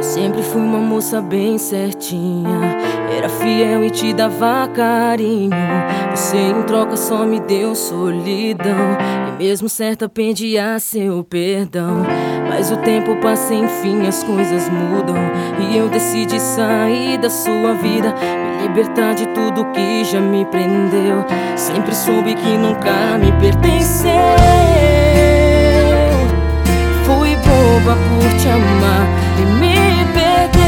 Sempre fui uma moça bem certinha, era fiel e te dava carinho. Você em troca só me deu solidão, e mesmo certa pedia seu perdão. Mas o tempo passa, enfim, as coisas mudam, e eu decidi sair da sua vida, me libertar de tudo que já me prendeu. Sempre soube que nunca me pertenceu. Fui boba por te amar e me perdeu.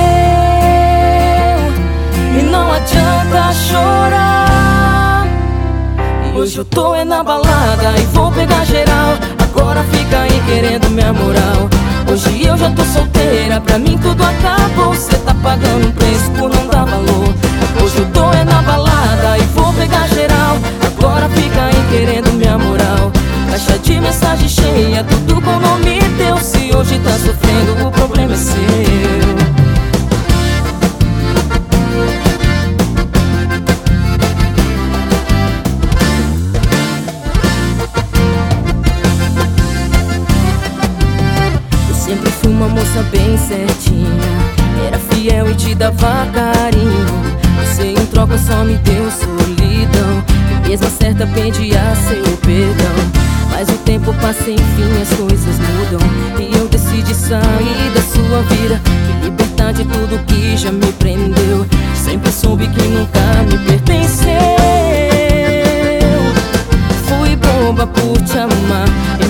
E não adianta chorar. E hoje eu tô na balada e vou pegar geral. Agora fica aí querendo minha moral. Hoje eu já tô solteira, pra mim tudo acabou. Cê tá pagando um preço por não dar valor. Hoje eu tô na balada e vou pegar geral. Agora fica aí querendo minha moral. Caixa de mensagem cheia, tudo com nome teu. Se hoje tá sofrendo, o problema é seu. Eu sempre fui uma moça bem certinha, era fiel e te dava carinho. Você em troca só me deu solidão, e mesmo certa pedia seu perdão. Mas o tempo passa, enfim, as coisas mudam, e eu decidi sair da sua vida, me libertar de tudo que já me prendeu. Sempre soube que nunca me pertenceu. Fui boba por te amar